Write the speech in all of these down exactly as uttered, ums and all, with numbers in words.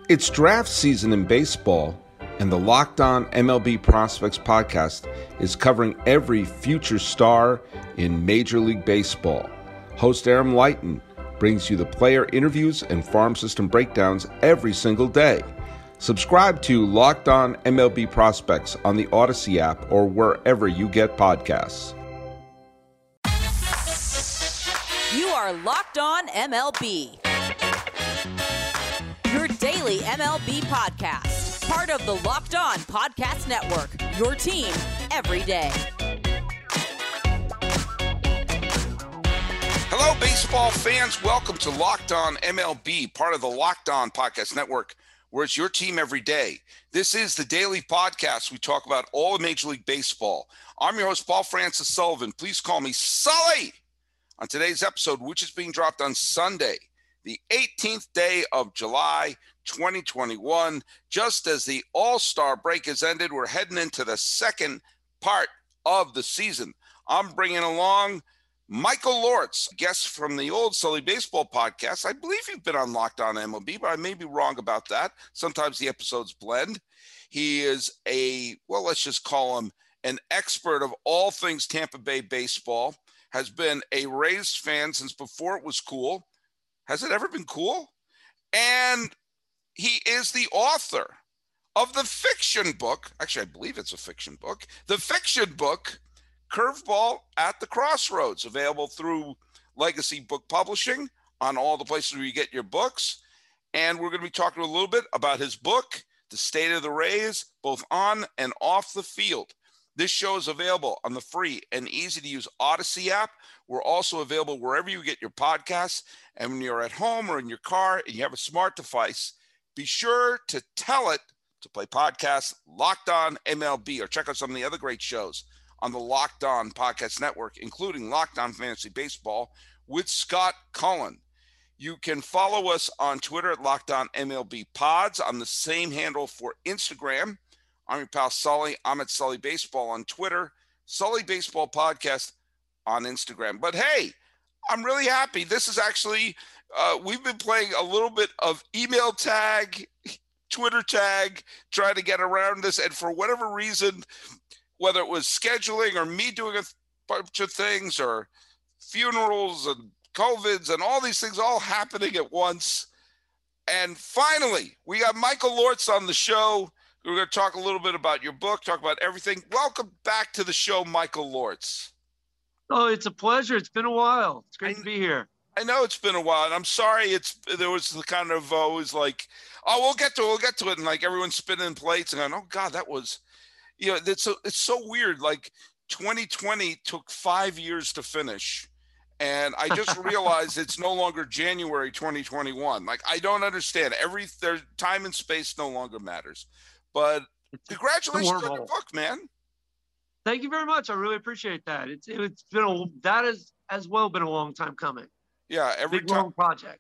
It's draft season in baseball, and the Locked On M L B Prospects podcast is covering every future star in Major League Baseball. Host Aram Leighton brings you the player interviews and farm system breakdowns every single day. Subscribe to Locked On M L B Prospects on the Odyssey app or wherever you get podcasts. You are Locked On M L B, your daily M L B podcast, part of the Locked On Podcast Network, your team every day. Hello, baseball fans. Welcome to Locked On M L B, part of the Locked On Podcast Network, where it's your team every day. This is the daily podcast. We talk about all of Major League Baseball. I'm your host, Paul Francis Sullivan. Please call me Sully. On today's episode, which is being dropped on Sunday, the eighteenth day of July, twenty twenty-one, just as the All-Star break has ended, we're heading into the second part of the season. I'm bringing along Michael Lortz, guest from the old Sully Baseball podcast. I believe you've been on Locked On M L B, but I may be wrong about that. Sometimes the episodes blend. He is a, well, let's just call him an expert of all things Tampa Bay baseball, has been a Rays fan since before it was cool. Has it ever been cool? And he is the author of the fiction book. Actually, I believe it's a fiction book. The fiction book, Curveball at the Crossroads, available through Legacy Book Publishing on all the places where you get your books. And we're going to be talking a little bit about his book, The State of the Rays, both on and off the field. This show is available on the free and easy-to-use Odyssey app. We're also available wherever you get your podcasts. And when you're at home or in your car and you have a smart device, be sure to tell it to play podcasts Locked On M L B, or check out some of the other great shows on the Locked On Podcast Network, including Locked On Fantasy Baseball with Scott Cullen. You can follow us on Twitter at Locked On M L B Pods, on the same handle for Instagram. I'm your pal Sully. I'm at Sully Baseball on Twitter, Sully Baseball Podcast on Instagram. But hey, I'm really happy. This is actually, uh, we've been playing a little bit of email tag, Twitter tag, trying to get around this. And for whatever reason, whether it was scheduling or me doing a bunch of things or funerals and COVIDs and all these things all happening at once. And finally, we got Michael Lortz on the show. We're going to talk a little bit about your book, talk about everything. Welcome back to the show, Michael Lortz. Oh, it's a pleasure. It's been a while. It's great I, to be here. I know it's been a while, and I'm sorry it's there was the kind of always uh, like, oh, we'll get to it, we'll get to it, and like everyone's spinning plates and going, oh God, that was, you know, it's so, it's so weird. Like twenty twenty took five years to finish, and I just realized it's no longer January twenty twenty-one. Like I don't understand. Every their time and space no longer matters. But congratulations on your book, man. Thank you very much. I really appreciate that. It's it's been a that has as well been a long time coming. Yeah, every Big time long project.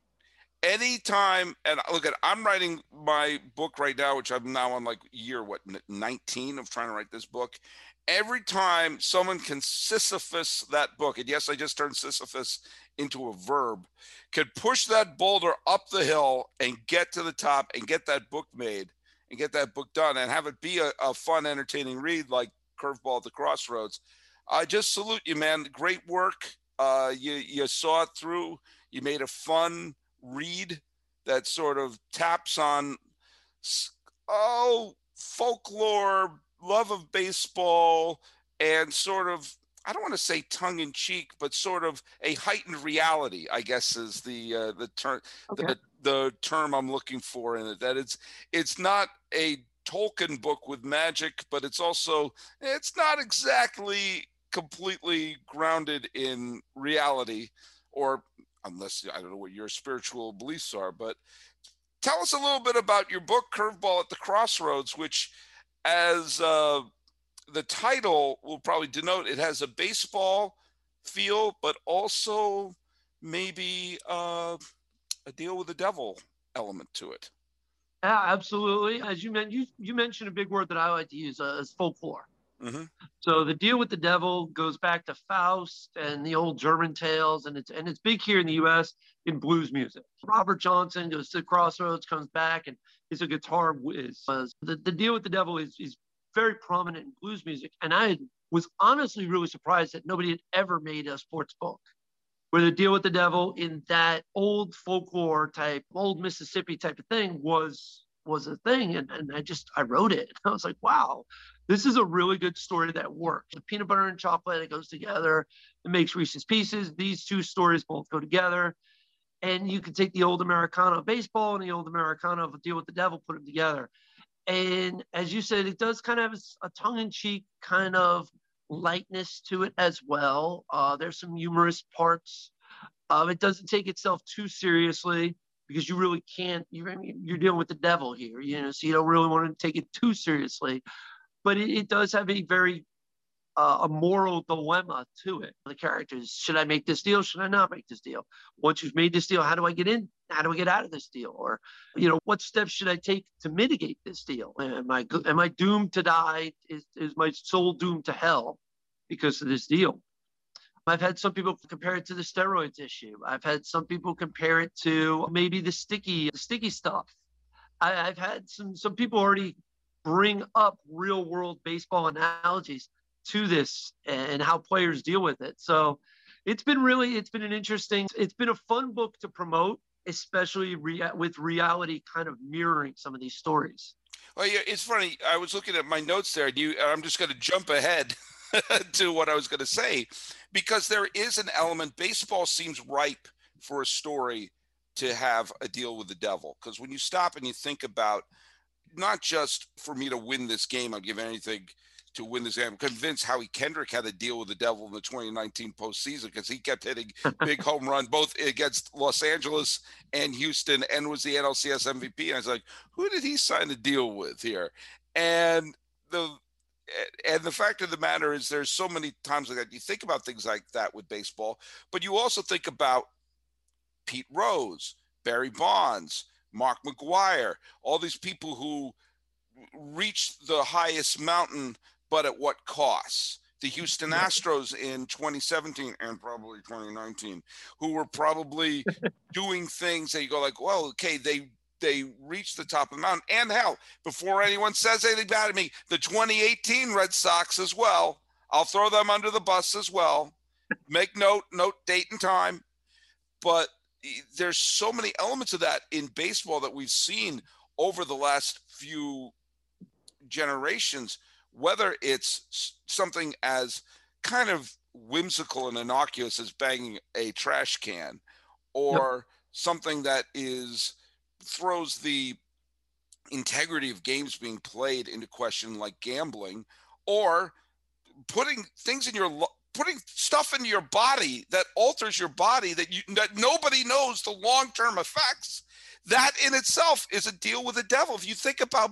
Anytime, and look at I'm writing my book right now, which I'm now on like year what nineteen of trying to write this book. Every time someone can Sisyphus that book, and yes, I just turned Sisyphus into a verb, could push that boulder up the hill and get to the top and get that book made. And get that book done and have it be a, a fun, entertaining read like Curveball at the Crossroads. I just salute you, man. Great work. Uh, you you saw it through. You made a fun read that sort of taps on, oh, folklore, love of baseball, and sort of, I don't want to say tongue in cheek, but sort of a heightened reality, I guess is the uh, the term. Okay. The, the term I'm looking for in it, that it's it's not a Tolkien book with magic, but it's also, it's not exactly completely grounded in reality, or unless, I don't know what your spiritual beliefs are, but tell us a little bit about your book, Curveball at the Crossroads, which, as uh, the title will probably denote, it has a baseball feel, but also maybe uh, a deal with the devil element to it. Yeah, absolutely. As you mentioned, you, you mentioned a big word that I like to use, uh, is folklore. Mm-hmm. So the deal with the devil goes back to Faust and the old German tales, and it's and it's big here in the U S in blues music. Robert Johnson goes to the crossroads, comes back, and is a guitar whiz. The, the deal with the devil is, is very prominent in blues music, and I was honestly really surprised that nobody had ever made a sports book where the deal with the devil in that old folklore type, old Mississippi type of thing was was a thing. And, and I just, I wrote it. I was like, wow, this is a really good story that works. The peanut butter and chocolate, it goes together. It makes Reese's Pieces. These two stories both go together. And you can take the old Americana of baseball and the old Americana of a deal with the devil, put them together. And as you said, it does kind of have a tongue-in-cheek kind of lightness to it as well. Uh, there's some humorous parts. Uh, it doesn't take itself too seriously because you really can't. You're, you're dealing with the devil here, you know, so you don't really want to take it too seriously. But it, it does have a very uh, a moral dilemma to it. The characters: should I make this deal? Should I not make this deal? Once you've made this deal, how do I get in? How do I get out of this deal? Or, you know, what steps should I take to mitigate this deal? Am I am I doomed to die? Is is my soul doomed to hell because of this deal? I've had some people compare it to the steroids issue. I've had some people compare it to maybe the sticky, the sticky stuff. I, I've had some some people already bring up real world baseball analogies to this and how players deal with it. So it's been really, it's been an interesting, it's been a fun book to promote, especially rea- with reality kind of mirroring some of these stories. Well, yeah, it's funny. I was looking at my notes there, and you, I'm just going to jump ahead to what I was going to say, because there is an element. Baseball seems ripe for a story to have a deal with the devil. Because when you stop and you think about, not just for me to win this game, I'll give anything to win this game. I'm convinced Howie Kendrick had a deal with the devil in the twenty nineteen postseason because he kept hitting big home run both against Los Angeles and Houston, and was the N L C S M V P. And I was like, who did he sign a deal with here? And the and the fact of the matter is, there's so many times like that you think about things like that with baseball, but you also think about Pete Rose, Barry Bonds, Mark McGwire, all these people who reached the highest mountain, but at what cost? The Houston Astros in twenty seventeen and probably twenty nineteen, who were probably doing things that you go like, well, okay, they they reached the top of the mountain. And hell, before anyone says anything bad to me, the twenty eighteen Red Sox as well. I'll throw them under the bus as well. Make note, note date and time. But there's so many elements of that in baseball that we've seen over the last few generations, whether it's something as kind of whimsical and innocuous as banging a trash can, or yep. something that is throws the integrity of games being played into question, like gambling, or putting things in your putting stuff into your body that alters your body that you that nobody knows the long-term effects. That in itself is a deal with the devil. If you think about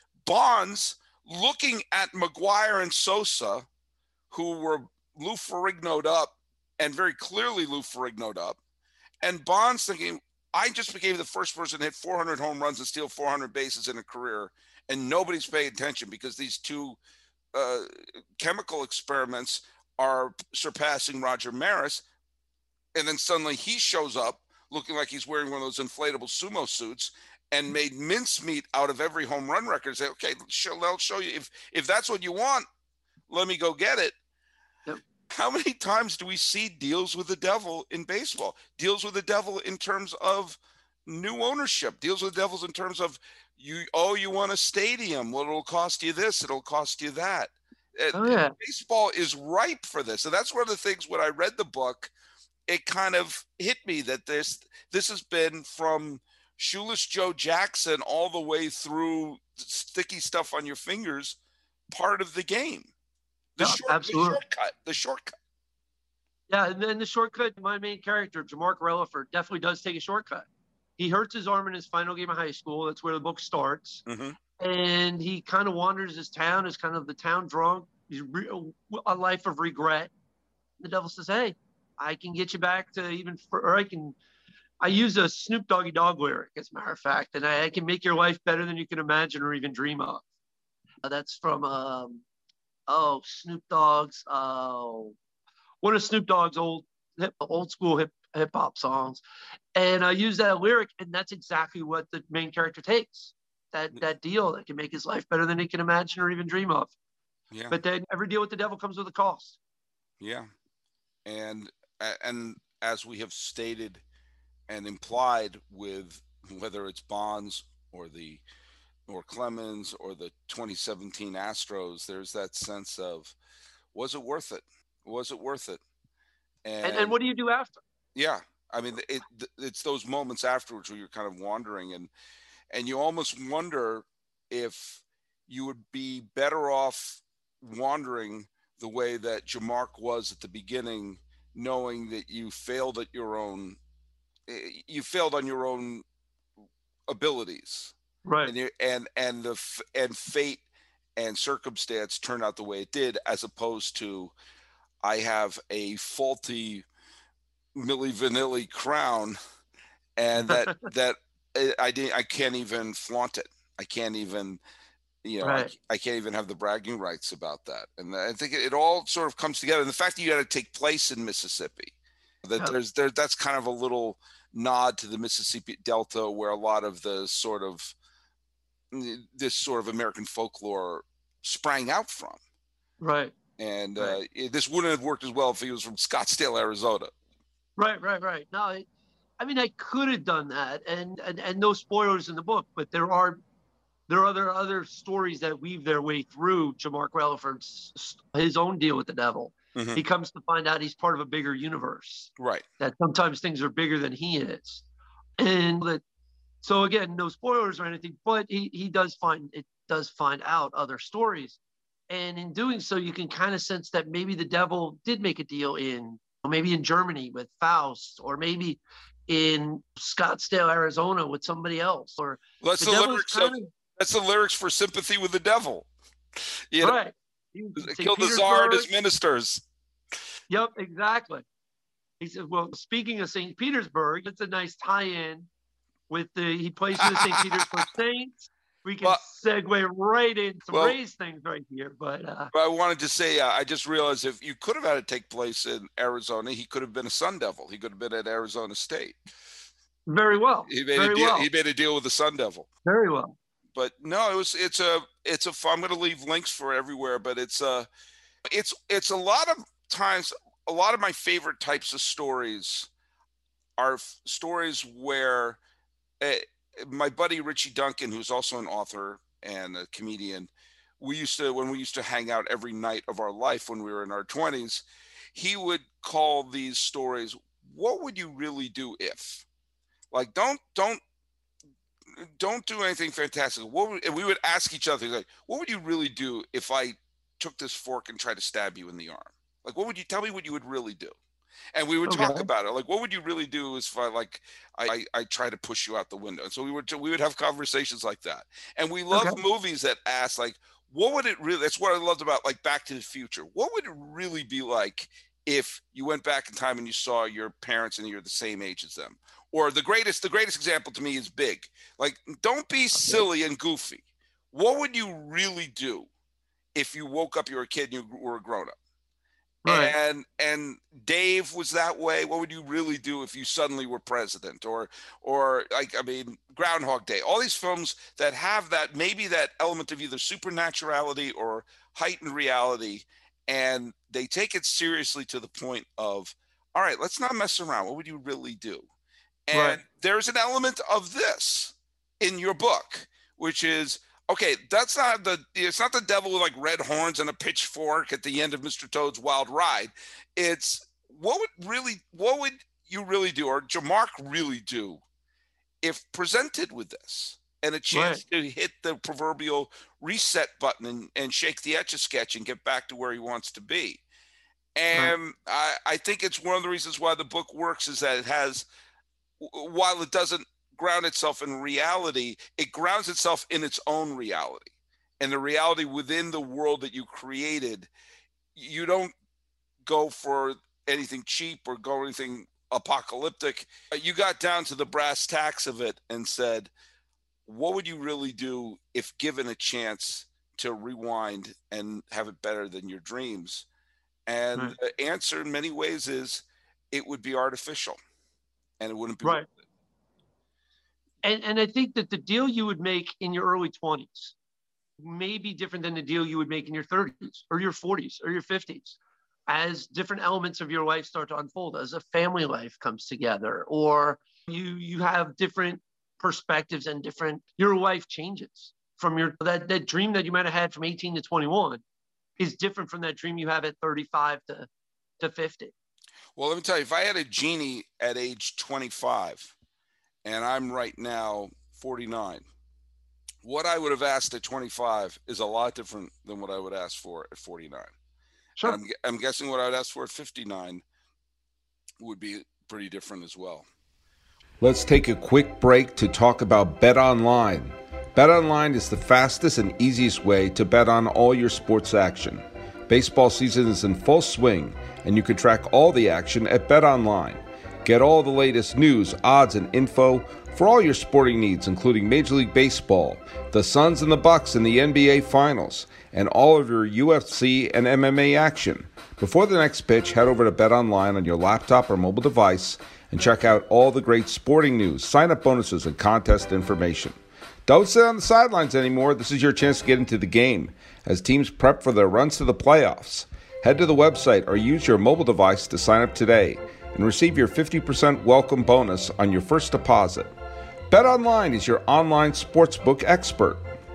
Bonds looking at McGwire and Sosa, who were Lou Ferrigno'd up, and very clearly Lou Ferrigno'd up, and Bonds thinking, I just became the first person to hit four hundred home runs and steal four hundred bases in a career, and nobody's paying attention because these two uh, chemical experiments are surpassing Roger Maris. And then suddenly he shows up looking like he's wearing one of those inflatable sumo suits and made mincemeat out of every home run record. Say, okay, they'll show you. If if that's what you want, let me go get it. Yep. How many times do we see deals with the devil in baseball? Deals with the devil in terms of new ownership. Deals with the devils in terms of, you oh, you want a stadium. Well, it'll cost you this. It'll cost you that. Oh, yeah. Baseball is ripe for this. And that's one of the things when I read the book, it kind of hit me that this this has been from Shoeless Joe Jackson all the way through sticky stuff on your fingers, part of the game. The, yeah, short, absolutely. the shortcut. The shortcut. Yeah, and then the shortcut, my main character, Jamark Relaford, definitely does take a shortcut. He hurts his arm in his final game of high school. That's where the book starts. Mm-hmm. And he kind of wanders his town as kind of the town drunk. He's re- a life of regret. The devil says, hey, I can get you back to even, for, or I can, I use a Snoop Doggy Dogg lyric, as a matter of fact, and I, I can make your life better than you can imagine or even dream of. Uh, that's from um, oh, Snoop Dogg's, oh, one of Snoop Dogg's old hip, old school hip hip hop songs, and I use that lyric, and that's exactly what the main character takes. That that deal that can make his life better than he can imagine or even dream of. Yeah. But then every deal with the devil comes with a cost. Yeah. And and as we have stated and implied with whether it's Bonds or the or Clemens or the twenty seventeen Astros, there's that sense of, was it worth it? Was it worth it? And and, and what do you do after? Yeah. I mean, it, it's those moments afterwards where you're kind of wandering, and and you almost wonder if you would be better off wandering the way that Jamarc was at the beginning, knowing that you failed at your own, you failed on your own abilities, right? And you, and and the and fate and circumstance turned out the way it did, as opposed to, I have a faulty Milli Vanilli crown, and that that I didn't, I can't even flaunt it. I can't even, you know, right. I, I can't even have the bragging rights about that. And I think it, it all sort of comes together. And the fact that you got to take place in Mississippi, that Yeah. there's there, that's kind of a little nod to the Mississippi Delta, where a lot of the sort of this sort of American folklore sprang out from. Right. And right. Uh, it, this wouldn't have worked as well if he was from Scottsdale, Arizona. Right, right, right. No, I, I mean, I could have done that, and, and and no spoilers in the book, but there are there are other other stories that weave their way through Jamarc Relaford's his own deal with the devil. Mm-hmm. He comes to find out he's part of a bigger universe. Right. That sometimes things are bigger than he is, and that. So again, no spoilers or anything, but he he does find it does find out other stories, and in doing so, you can kind of sense that maybe the devil did make a deal in. Maybe in Germany with Faust, or maybe in Scottsdale, Arizona with somebody else. Or well, that's the, the lyrics of, of, that's the lyrics for Sympathy with the Devil. You know, right. Killed the Tsar and his ministers. Yep, exactly. He said, well, speaking of Saint Petersburg, it's a nice tie-in with the, he plays for the Saint Petersburg Saints. We can well, segue right into well, raise things right here. But uh, I wanted to say, uh, I just realized if you could have had it take place in Arizona, he could have been a Sun Devil. He could have been at Arizona State. Very well. He made Very a deal. Well. He made a deal with the Sun Devil. Very well. But no, it was. It's a. It's a. I'm going to leave links for everywhere. But it's a. It's. It's a lot of times. A lot of my favorite types of stories are f- stories where. Uh, My buddy Richie Duncan, who's also an author and a comedian, we used to, when we used to hang out every night of our life when we were in our twenties, he would call these stories, "What would you really do if?" Like, don't, don't, don't do anything fantastic. What would, and we would ask each other, like, what would you really do if I took this fork and tried to stab you in the arm? Like, what would you tell me what you would really do? And we would okay. talk about it. Like, what would you really do if I, like, I, I, I try to push you out the window? And so we would, we would have conversations like that. And we love okay. movies that ask, like, what would it really, that's what I loved about, like, Back to the Future. What would it really be like if you went back in time and you saw your parents and you're the same age as them? Or the greatest, the greatest example to me is Big. Like, don't be silly and goofy. What would you really do if you woke up, you were a kid, and you were a grown up? Right. And and Dave was that way. What would you really do if you suddenly were president? Or or like, I mean, Groundhog Day. All these films that have that, maybe that element of either supernaturality or heightened reality, and they take it seriously to the point of, all right, let's not mess around. What would you really do? And right. there's an element of this in your book, which is, okay, that's not the, it's not the devil with like red horns and a pitchfork at the end of Mister Toad's Wild Ride. It's what would really, what would you really do, or Jamarc really do, if presented with this and a chance right. to hit the proverbial reset button and, and shake the Etch-a-Sketch and get back to where he wants to be. And right. I, I think it's one of the reasons why the book works is that it has, while it doesn't ground itself in reality, it grounds itself in its own reality, and the reality within the world that you created. You don't go for anything cheap or go anything apocalyptic. You got down to the brass tacks of it and said, what would you really do if given a chance to rewind and have it better than your dreams? And Right. the answer in many ways is it would be artificial and it wouldn't be Right. worth it. And, and I think that the deal you would make in your early twenties may be different than the deal you would make in your thirties or your forties or your fifties, as different elements of your life start to unfold, as a family life comes together, or you you have different perspectives and different, your life changes from your, that, that dream that you might have had from eighteen to twenty-one is different from that dream you have at thirty-five to, to fifty. Well, let me tell you, if I had a genie at age twenty-five and I'm right now forty-nine, what I would have asked at twenty-five is a lot different than what I would ask for at forty-nine. Sure. I'm, I'm guessing what I would ask for at fifty-nine would be pretty different as well. Let's take a quick break to talk about BetOnline. BetOnline is the fastest and easiest way to bet on all your sports action. Baseball season is in full swing, and you can track all the action at BetOnline. Get all the latest news, odds, and info for all your sporting needs, including Major League Baseball, the Suns and the Bucks in the N B A Finals, and all of your U F C and M M A action. Before the next pitch, head over to BetOnline on your laptop or mobile device and check out all the great sporting news, sign-up bonuses, and contest information. Don't sit on the sidelines anymore. This is your chance to get into the game as teams prep for their runs to the playoffs. Head to the website or use your mobile device to sign up today and receive your fifty percent welcome bonus on your first deposit. BetOnline is your online sportsbook expert.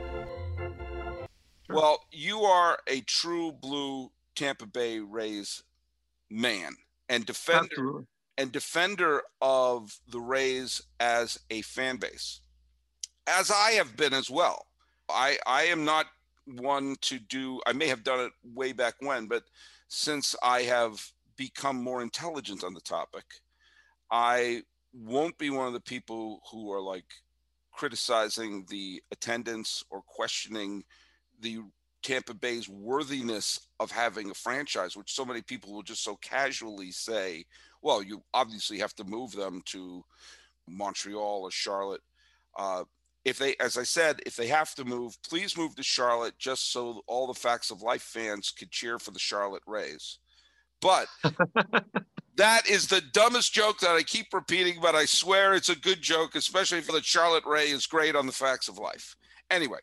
Well, you are a true blue Tampa Bay Rays man and defender. Absolutely. And defender of the Rays as a fan base, as I have been as well. I I am not one to do, I may have done it way back when, but since I have become more intelligent on the topic, I won't be one of the people who are like criticizing the attendance or questioning the Tampa Bay's worthiness of having a franchise, which so many people will just so casually say, well, you obviously have to move them to Montreal or Charlotte. Uh, if they, as I said, if they have to move, please move to Charlotte just so all the Facts of Life fans could cheer for the Charlotte Rays. But that is the dumbest joke that I keep repeating, but I swear it's a good joke, especially for the Charlotte Ray is great on the Facts of Life. Anyway,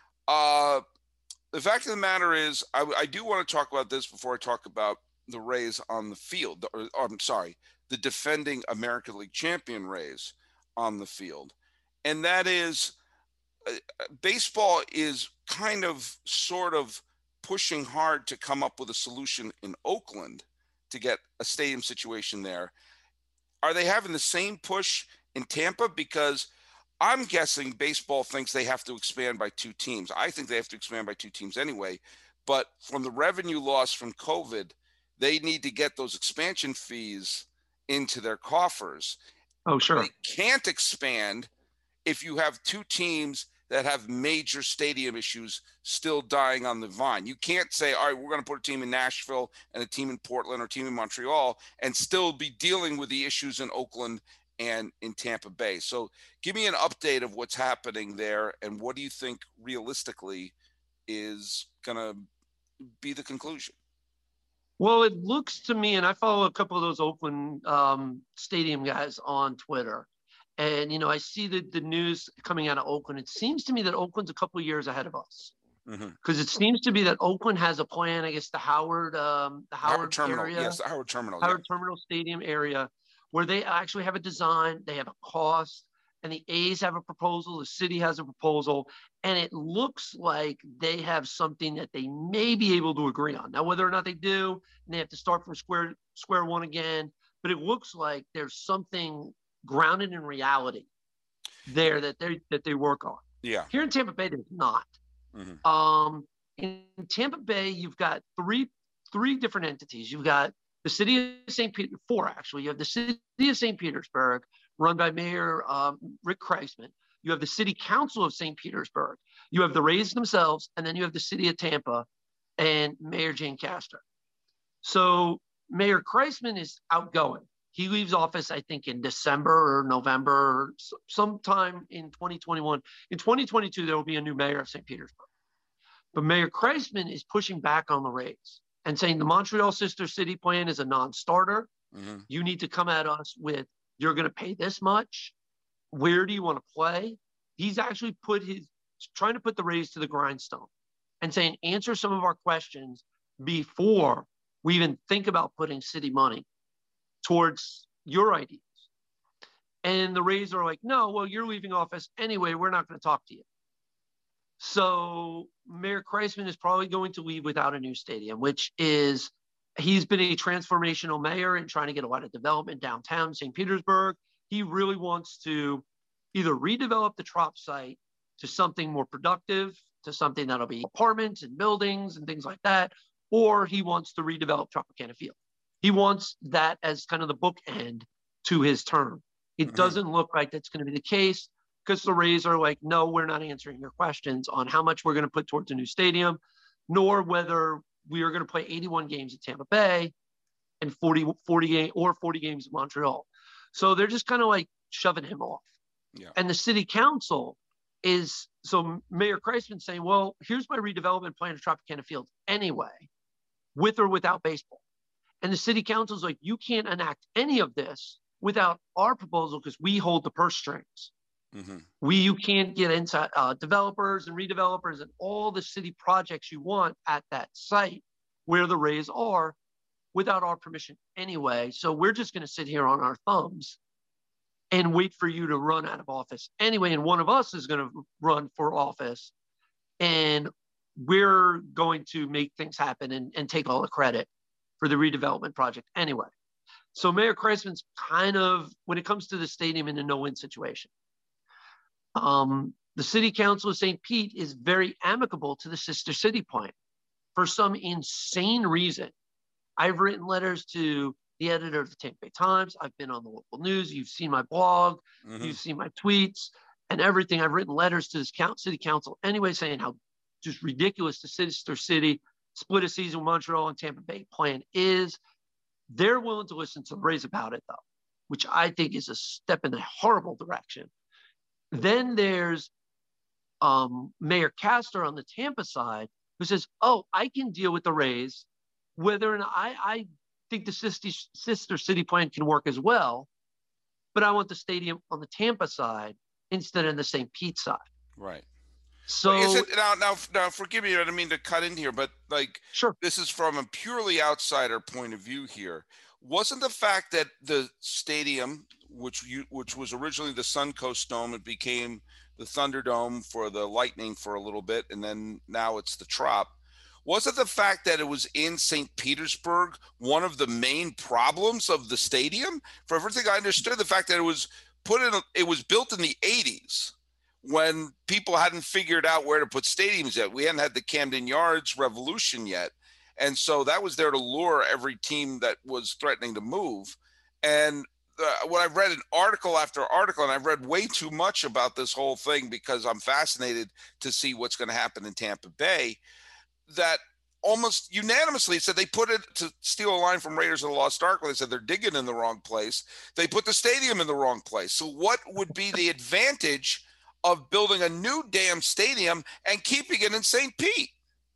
uh, the fact of the matter is, I, I do want to talk about this before I talk about the Rays on the field, or, or I'm sorry, the defending American League champion Rays on the field. And that is, uh, baseball is kind of sort of pushing hard to come up with a solution in Oakland to get a stadium situation there. Are they having the same push in Tampa? Because I'm guessing baseball thinks they have to expand by two teams. I think they have to expand by two teams anyway. But from the revenue loss from COVID, they need to get those expansion fees into their coffers. Oh, sure. They can't expand if you have two teams that have major stadium issues still dying on the vine. You can't say, all right, we're going to put a team in Nashville and a team in Portland or a team in Montreal and still be dealing with the issues in Oakland and in Tampa Bay. So give me an update of what's happening there, and what do you think realistically is going to be the conclusion? Well, it looks to me, and I follow a couple of those Oakland um, stadium guys on Twitter, and, you know, I see the, the news coming out of Oakland. It seems to me that Oakland's a couple of years ahead of us, because mm-hmm. it seems to be that Oakland has a plan, I guess, the Howard, um, the Howard, Howard Terminal, area, yes, the Howard Terminal, Howard yeah. Terminal Stadium area, where they actually have a design, they have a cost, and the A's have a proposal, the city has a proposal, and it looks like they have something that they may be able to agree on. Now, whether or not they do, and they have to start from square square one again, but it looks like there's something grounded in reality there that they that they work on. Yeah. Here in Tampa Bay, there's not. Mm-hmm. Um, in Tampa Bay, you've got three three different entities. You've got the city of Saint Peter, four actually. You have the city of Saint Petersburg, run by Mayor um, Rick Kreisman. You have the City Council of Saint Petersburg. You have the Rays themselves, and then you have the city of Tampa and Mayor Jane Castor. So Mayor Kreisman is outgoing. He leaves office, I think, in December or November, or sometime in twenty twenty-one. In twenty twenty-two, there will be a new mayor of Saint Petersburg. But Mayor Kreisman is pushing back on the Rays and saying the Montreal Sister City plan is a non-starter. Mm-hmm. You need to come at us with, you're going to pay this much. Where do you want to play? He's actually put his, trying to put the Rays to the grindstone and saying, answer some of our questions before we even think about putting city money towards your ideas. And the Rays are like, no, well, you're leaving office anyway. We're not going to talk to you. So Mayor Kreisman is probably going to leave without a new stadium, which is, he's been a transformational mayor and trying to get a lot of development downtown Saint Petersburg. He really wants to either redevelop the Trop site to something more productive, to something that'll be apartments and buildings and things like that, or he wants to redevelop Tropicana Field. He wants that as kind of the bookend to his term. It mm-hmm. doesn't look like that's going to be the case, because the Rays are like, no, we're not answering your questions on how much we're going to put towards a new stadium, nor whether we are going to play eighty-one games at Tampa Bay and forty, forty or forty games at Montreal. So they're just kind of like shoving him off. Yeah. And the city council is, so Mayor Kreisman's saying, well, here's my redevelopment plan of Tropicana Field anyway, with or without baseball. And the city council is like, you can't enact any of this without our proposal because we hold the purse strings. Mm-hmm. We, you can't get inside uh, developers and redevelopers and all the city projects you want at that site where the Rays are without our permission anyway. So we're just going to sit here on our thumbs and wait for you to run out of office anyway. And one of us is going to run for office and we're going to make things happen and, and take all the credit for the redevelopment project anyway. So Mayor Kreisman's kind of, when it comes to the stadium, in a no-win situation. Um, the city council of Saint Pete is very amicable to the Sister City plan for some insane reason. I've written letters to the editor of the Tampa Bay Times. I've been on the local news. You've seen my blog. Mm-hmm. You've seen my tweets and everything. I've written letters to this city council anyway, saying how just ridiculous the Sister City split a season with Montreal and Tampa Bay plan is. They're willing to listen to the Rays about it, though, which I think is a step in a horrible direction. Then there's um, Mayor Castor on the Tampa side who says, oh, I can deal with the Rays, whether or not I, I think the sister, sister city plan can work as well, but I want the stadium on the Tampa side instead of the Saint Pete side. Right. So is it, now, now, now, forgive me, I don't mean to cut in here, but like, sure. This is from a purely outsider point of view here. Wasn't the fact that the stadium, which you, which was originally the Suncoast Dome, it became the Thunderdome for the Lightning for a little bit, and then now it's the Trop. Wasn't the fact that it was in Saint Petersburg one of the main problems of the stadium? For everything I understood, the fact that it was put in, it was built in the eighties. When people hadn't figured out where to put stadiums yet. We hadn't had the Camden Yards revolution yet. And so that was there to lure every team that was threatening to move. And uh, when I've read an article after article, and I've read way too much about this whole thing because I'm fascinated to see what's going to happen in Tampa Bay, that almost unanimously said they put it, to steal a line from Raiders of the Lost Ark, where they said they're digging in the wrong place. They put the stadium in the wrong place. So what would be the advantage of building a new damn stadium and keeping it in Saint Pete?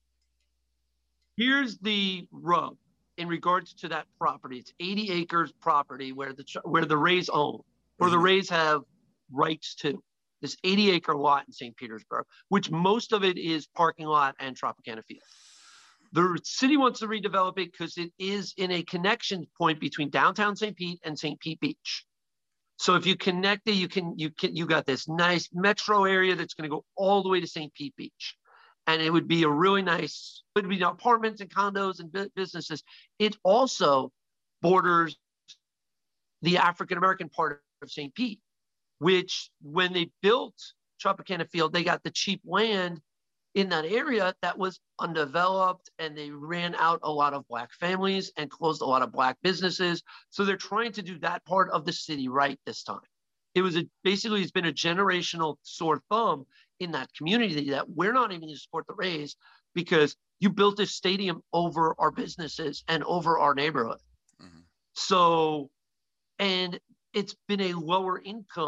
Here's the rub in regards to that property. It's eighty acres property where the where the Rays own, where mm-hmm. the Rays have rights to. This eighty acre lot in Saint Petersburg, which most of it is parking lot and Tropicana Field. The city wants to redevelop it because it is in a connection point between downtown Saint Pete and Saint Pete Beach. So if you connect it, you can, you can, you got this nice metro area that's going to go all the way to Saint Pete Beach. And it would be a really nice, it would be apartments and condos and businesses. It also borders the African-American part of Saint Pete, which when they built Tropicana Field, they got the cheap land in that area that was undeveloped, and they ran out a lot of Black families and closed a lot of Black businesses. So they're trying to do that part of the city right this time. It was a, basically, it's been a generational sore thumb in that community that we're not even going to support the Rays because you built this stadium over our businesses and over our neighborhood. Mm-hmm. So, and it's been a lower income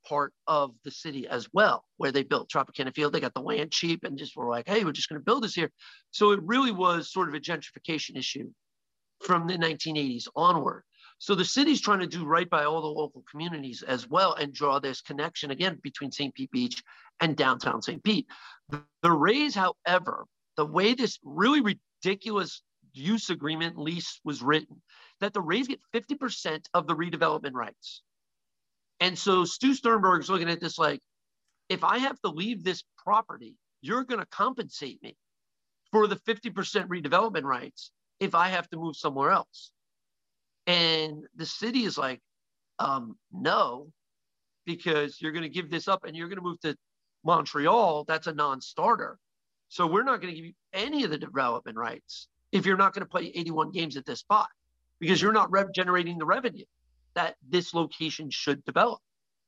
part of the city as well, where they built Tropicana Field. They got the land cheap and just were like, hey, we're just going to build this here. So it really was sort of a gentrification issue from the nineteen eighties onward. So the city's trying to do right by all the local communities as well and draw this connection again between Saint Pete Beach and downtown Saint Pete. The, the Rays, however, the way this really ridiculous use agreement lease was written, that the Rays get fifty percent of the redevelopment rights. And so Stu Sternberg's looking at this like, if I have to leave this property, you're going to compensate me for the fifty percent redevelopment rights if I have to move somewhere else. And the city is like, um, no, because you're going to give this up and you're going to move to Montreal. That's a non-starter. So we're not going to give you any of the development rights if you're not going to play eighty-one games at this spot, because you're not rev- generating the revenue that this location should develop.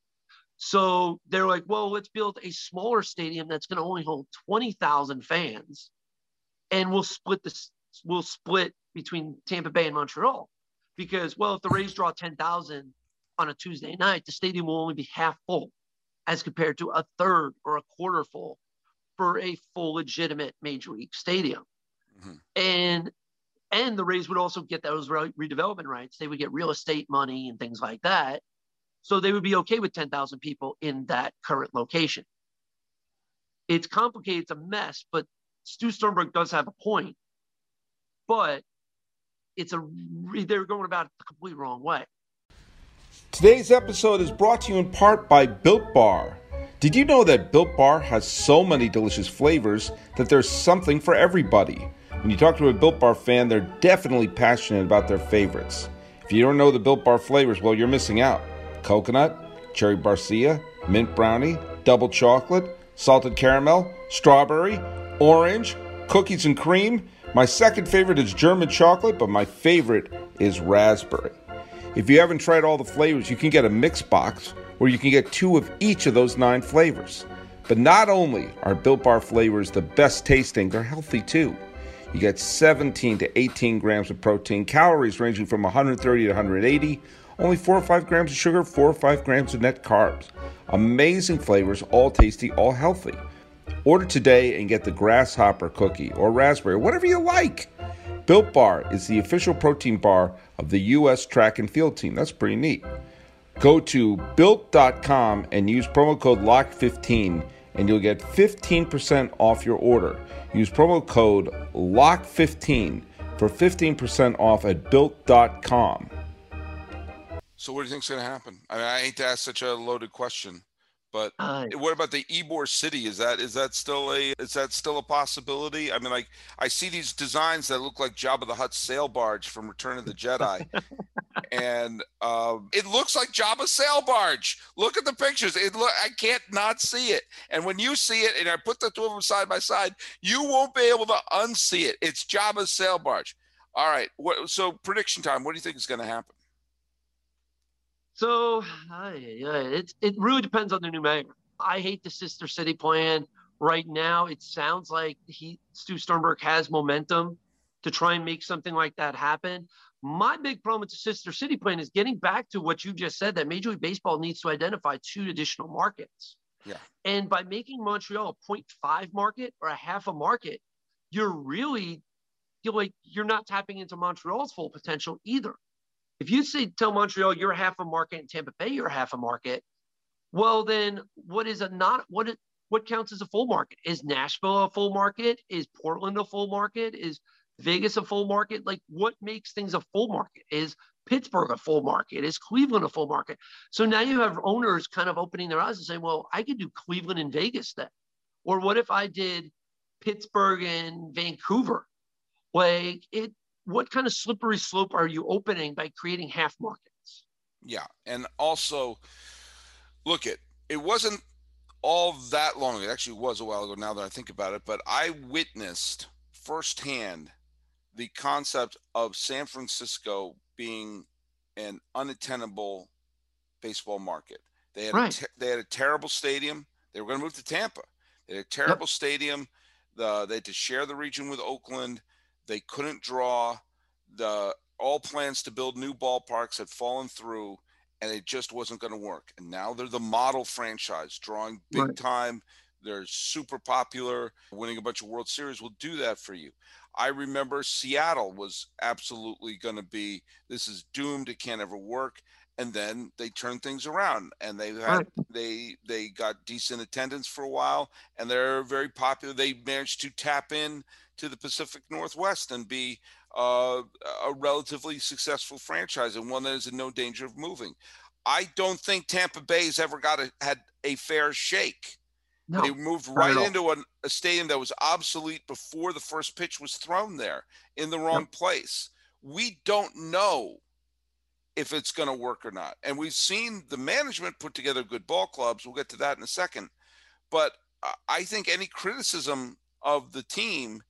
So they're like, well, let's build a smaller stadium that's going to only hold twenty thousand fans, and we'll split this. We'll split between Tampa Bay and Montreal, because, well, if the Rays draw ten thousand on a Tuesday night, the stadium will only be half full as compared to a third or a quarter full for a full legitimate major league stadium. Mm-hmm. And And the Rays would also get those redevelopment rights. They would get real estate money and things like that. So they would be okay with ten thousand people in that current location. It's complicated. It's a mess, but Stu Sternberg does have a point. But it's a they're going about it the complete wrong way. Today's episode is brought to you in part by Built Bar. Did you know that Built Bar has so many delicious flavors that there's something for everybody? When you talk to a Built Bar fan, they're definitely passionate about their favorites. If you don't know the Built Bar flavors, well, you're missing out. Coconut, cherry barcia, mint brownie, double chocolate, salted caramel, strawberry, orange, cookies and cream. My second favorite is German chocolate, but my favorite is raspberry. If you haven't tried all the flavors, you can get a mix box where you can get two of each of those nine flavors. But not only are Built Bar flavors the best tasting, they're healthy too. You get seventeen to eighteen grams of protein, calories ranging from one hundred thirty to one hundred eighty, only four or five grams of sugar, four or five grams of net carbs. Amazing flavors, all tasty, all healthy. Order today and get the grasshopper cookie or raspberry, whatever you like. Built Bar is the official protein bar of the U S track and field team. That's pretty neat. Go to built dot com and use promo code lock fifteen and you'll get fifteen percent off your order. Use promo code lock fifteen for fifteen percent off at built dot com. So what do you think's going to happen? I mean, I hate to ask such a loaded question, but Uh, what about the Ybor City? Is that is that still a is that still a possibility? I mean, like I see these designs that look like Jabba the Hutt's sail barge from Return of the Jedi, and um, it looks like Jabba's sail barge. Look at the pictures. It look I can't not see it. And when you see it, and I put the two of them side by side, you won't be able to unsee it. It's Jabba's sail barge. All right. What? So prediction time. What do you think is going to happen? So uh, yeah, it, it really depends on the new mayor. I hate the sister city plan. Right now, it sounds like he Stu Sternberg has momentum to try and make something like that happen. My big problem with the sister city plan is getting back to what you just said, that Major League Baseball needs to identify two additional markets. Yeah. And by making Montreal a zero point five market or a half a market, you're really you're like you're not tapping into Montreal's full potential either. If you say tell Montreal you're half a market and Tampa Bay you're half a market, well then what is a not what is, what counts as a full market? Is Nashville a full market? Is Portland a full market? Is Vegas a full market? Like what makes things a full market? Is Pittsburgh a full market? Is Cleveland a full market? So now you have owners kind of opening their eyes and saying, well, I could do Cleveland and Vegas then. Or what if I did Pittsburgh and Vancouver? Like it what kind of slippery slope are you opening by creating half markets? Yeah. And also, look, it it wasn't all that long ago. It actually was a while ago now that I think about it, but I witnessed firsthand the concept of San Francisco being an unattainable baseball market. They had, right. a, te- they had a terrible stadium. They were going to move to Tampa. They had a terrible yep. stadium. The, they had to share the region with Oakland. They couldn't draw. The all plans to build new ballparks had fallen through, and it just wasn't going to work. And now they're the model franchise, drawing big Right. time. They're super popular. Winning a bunch of World Series will do that for you. I remember Seattle was absolutely going to be, this is doomed. It can't ever work. And then they turned things around, and they had Right. they they got decent attendance for a while, and they're very popular. They managed to tap in to the Pacific Northwest and be uh, a relatively successful franchise, and one that is in no danger of moving. I don't think Tampa Bay has ever got a, had a fair shake. No, They moved not right at all. into a, a stadium that was obsolete before the first pitch was thrown there, in the wrong Yep. place. We don't know if it's going to work or not. And we've seen the management put together good ball clubs. We'll get to that in a second. But uh, I think any criticism of the team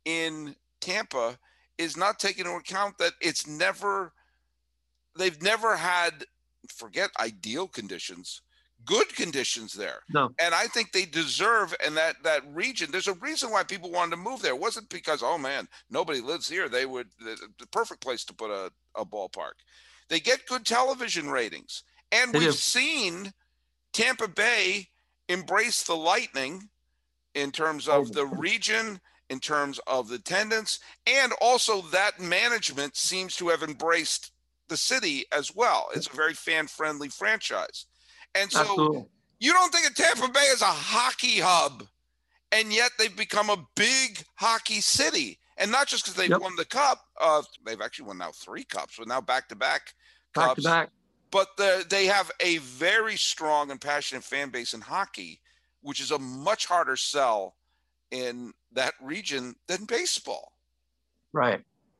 in Tampa is not taking into account that it's never, they've never had, forget ideal conditions, good conditions there. No. And I think they deserve, and that that region, there's a reason why people wanted to move there. It wasn't because, oh man, nobody lives here. They would, the, the perfect place to put a, a ballpark. They get good television ratings. And They we've do. seen Tampa Bay embrace the Lightning in terms of the region, in terms of the attendance, and also that management seems to have embraced the city as well. It's a very fan-friendly franchise. And so Absolutely. you don't think of Tampa Bay as a hockey hub, and yet they've become a big hockey city. And not just because they've Yep. won the cup. Uh, they've actually won now three cups, but now back-to-back Back cups. to back. But the, they have a very strong and passionate fan base in hockey, which is a much harder sell in that region than baseball. Right.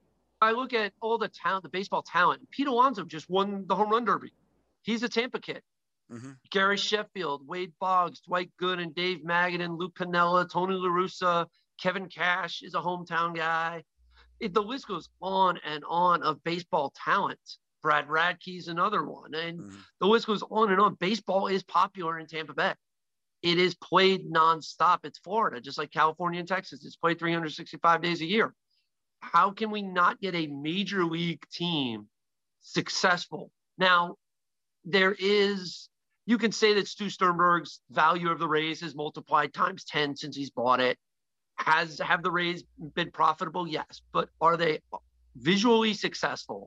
I look at all the talent, the baseball talent. Pete Alonso just won the home run derby. He's a Tampa kid. Mm-hmm. Gary Sheffield, Wade Boggs, Dwight Gooden, Dave Magadan, Luke Piniella, Tony La Russa, Kevin Cash is a hometown guy. It, the list goes on and on of baseball talent. Brad Radke's another one. And Mm-hmm. the list goes on and on. Baseball is popular in Tampa Bay. It is played nonstop. It's Florida, just like California and Texas. It's played three hundred sixty-five days a year. How can we not get a major league team successful? Now, there is, you can say that Stu Sternberg's value of the Rays has multiplied times ten since he's bought it. Has have the Rays been profitable? Yes. But are they visually successful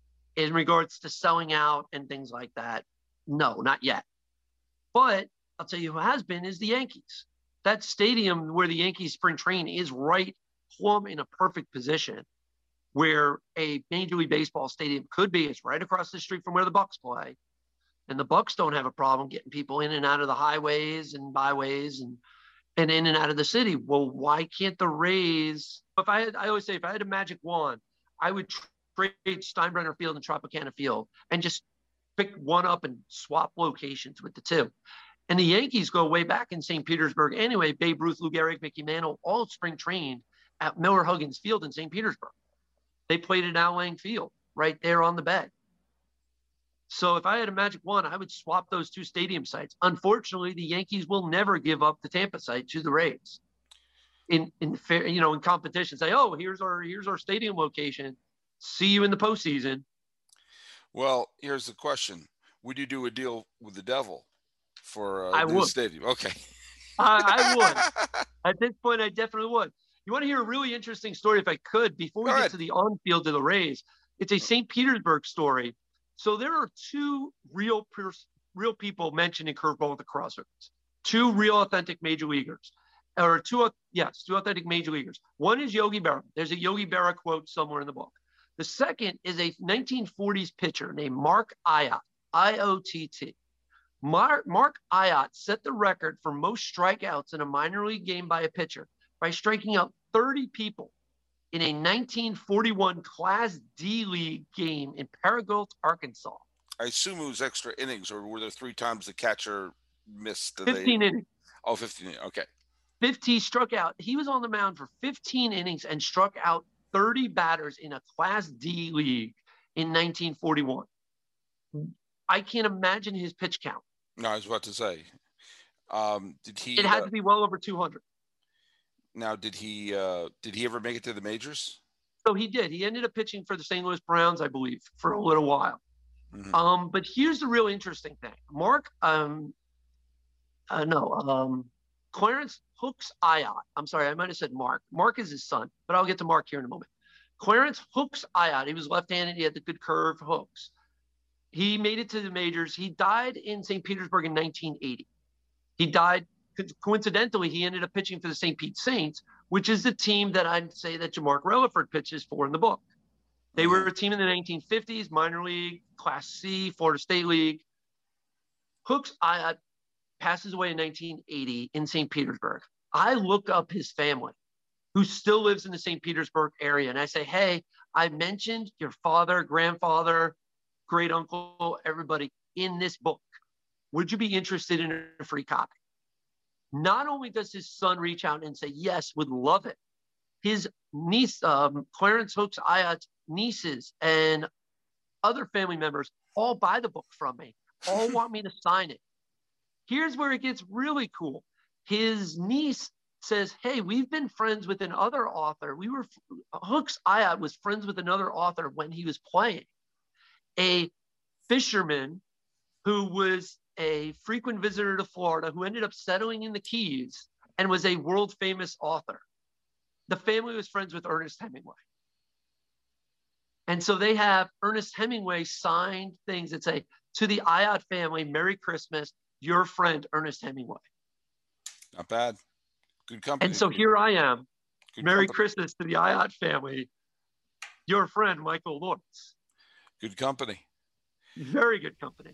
in regards to selling out and things like that? No, not yet. But I'll tell you who has been is the Yankees. That stadium where the Yankees spring train is right plumb in a perfect position where a Major League Baseball stadium could be. It's right across the street from where the Bucks play. And the Bucks don't have a problem getting people in and out of the highways and byways and, and in and out of the city. Well, why can't the Rays? If I had, I always say, if I had a magic wand, I would trade Steinbrenner Field and Tropicana Field and just pick one up and swap locations with the two. And the Yankees go way back in Saint Petersburg anyway. Babe Ruth, Lou Gehrig, Mickey Mantle, all spring trained at Miller Huggins Field in Saint Petersburg. They played at Al Lang Field right there on the bed. So if I had a magic wand, I would swap those two stadium sites. Unfortunately, the Yankees will never give up the Tampa site to the Rays. In in fair, you know, in competition, say, oh, here's our here's our stadium location. See you in the postseason. Well, here's the question: would you do a deal with the devil for uh, I the would. stadium? Okay, I, I would. At this point, I definitely would. You want to hear a really interesting story, if I could, before we Go get ahead. to the on-field of the Rays? It's a Saint Petersburg story. So there are two real pers- real people mentioned in Curveball at the Crossroads. Two real authentic major leaguers. Or two, yes, two authentic major leaguers. One is Yogi Berra. There's a Yogi Berra quote somewhere in the book. The second is a nineteen forties pitcher named Mark Ayotte, I O T T. Mark, Mark Ayotte set the record for most strikeouts in a minor league game by a pitcher by striking out thirty people in a nineteen forty-one Class D League game in Paragould, Arkansas. I assume it was extra innings, or were there three times the catcher missed? Did fifteen they... innings. Oh, fifteen. Okay. fifteen struck out. He was on the mound for fifteen innings and struck out thirty batters in a Class D league in nineteen forty-one. I can't imagine his pitch count. No, I was about to say. Um, did he? It had uh, to be well over two hundred. Now, did he? Uh, did he ever make it to the majors? So he did. He ended up pitching for the Saint Louis Browns, I believe, for a little while. Mm-hmm. Um, but here's the real interesting thing. Mark, um, uh, no, um, Clarence Hooks Ayotte. I'm sorry, I might have said Mark. Mark is his son, but I'll get to Mark here in a moment. Clarence Hooks Ayotte, he was left-handed. He had the good curve hooks. He made it to the majors. He died in Saint Petersburg in nineteen eighty. He died, coincidentally, he ended up pitching for the Saint Pete Saints, which is the team that I'd say that Jamark Relaford pitches for in the book. They were a team in the nineteen fifties, minor league, Class C, Florida State League. Hooks Ayotte passes away in nineteen eighty in Saint Petersburg. I look up his family, who still lives in the Saint Petersburg area, and I say, hey, I mentioned your father, grandfather, great uncle, everybody in this book. Would you be interested in a free copy? Not only does his son reach out and say, yes, would love it. His niece, um, Clarence Hooks Ayotte's nieces and other family members all buy the book from me, all want me to sign it. Here's where it gets really cool. His niece says, hey, we've been friends with another author. We were, Hooks Ayotte was friends with another author when he was playing. A fisherman who was a frequent visitor to Florida, who ended up settling in the Keys and was a world famous author. The family was friends with Ernest Hemingway. And so they have Ernest Hemingway signed things that say, to the Ayotte family, Merry Christmas, your friend, Ernest Hemingway. Not bad. Good company. And so here I am. Good Merry company. Christmas to the Ayotte family, your friend, Michael Lortz. Good company. Very good company.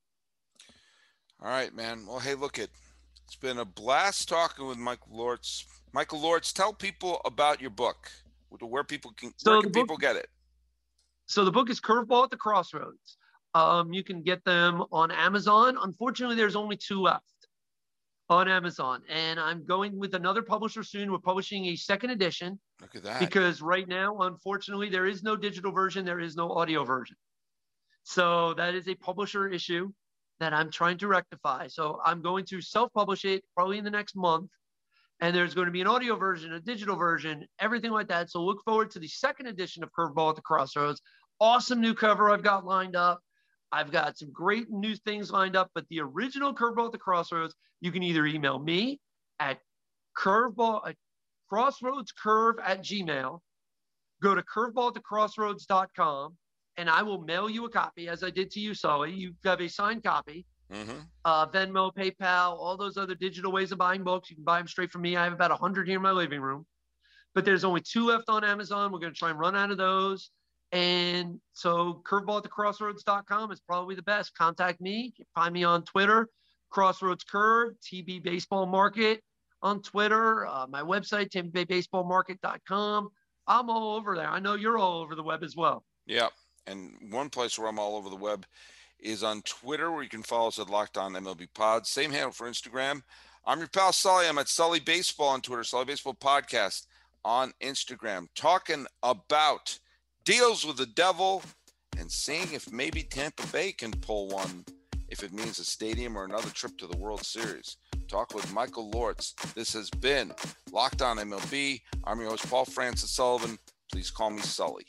All right, man. Well, hey, look, it. It's been a blast talking with Michael Lortz. Michael Lortz, tell people about your book, where people can, so where can book, people get it? So the book is Curveball at the Crossroads. Um, you can get them on Amazon. Unfortunately, there's only two left on Amazon. And I'm going with another publisher soon. We're publishing a second edition. Look at that. Because right now, unfortunately, there is no digital version. There is no audio version. So that is a publisher issue that I'm trying to rectify. So I'm going to self-publish it probably in the next month. And there's going to be an audio version, a digital version, everything like that. So look forward to the second edition of Curveball at the Crossroads. Awesome new cover I've got lined up. I've got some great new things lined up, but the original Curveball at the Crossroads, you can either email me at curveball at crossroadscurve at gmail, go to curveball at the crossroads dot com, and I will mail you a copy, as I did to you, Sully. You have a signed copy. Mm-hmm. Uh, Venmo, PayPal, all those other digital ways of buying books. You can buy them straight from me. I have about one hundred here in my living room, but there's only two left on Amazon. We're going to try and run out of those. And so curveball at the crossroads dot com is probably the best. Contact me. You can find me on Twitter, Crossroads Curve, T B Baseball Market on Twitter, uh, my website, tampa bay baseball market dot com. I'm all over there. I know you're all over the web as well. Yeah. And one place where I'm all over the web is on Twitter, where you can follow us at Locked On M L B Pod. Same handle for Instagram. I'm your pal Sully. I'm at Sully Baseball on Twitter, Sully Baseball Podcast on Instagram, talking about deals with the devil and seeing if maybe Tampa Bay can pull one, if it means a stadium or another trip to the World Series. Talk with Michael Lortz. This has been Locked On M L B. I'm your host, Paul Francis Sullivan. Please call me Sully.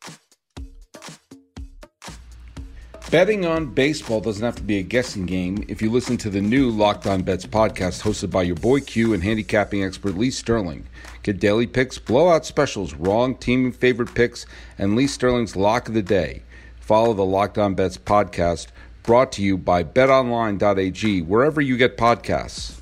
Betting on baseball doesn't have to be a guessing game if you listen to the new Locked On Bets podcast hosted by your boy Q and handicapping expert Lee Sterling. Get daily picks, blowout specials, wrong team favorite picks, and Lee Sterling's lock of the day. Follow the Locked On Bets podcast brought to you by bet online dot a g wherever you get podcasts.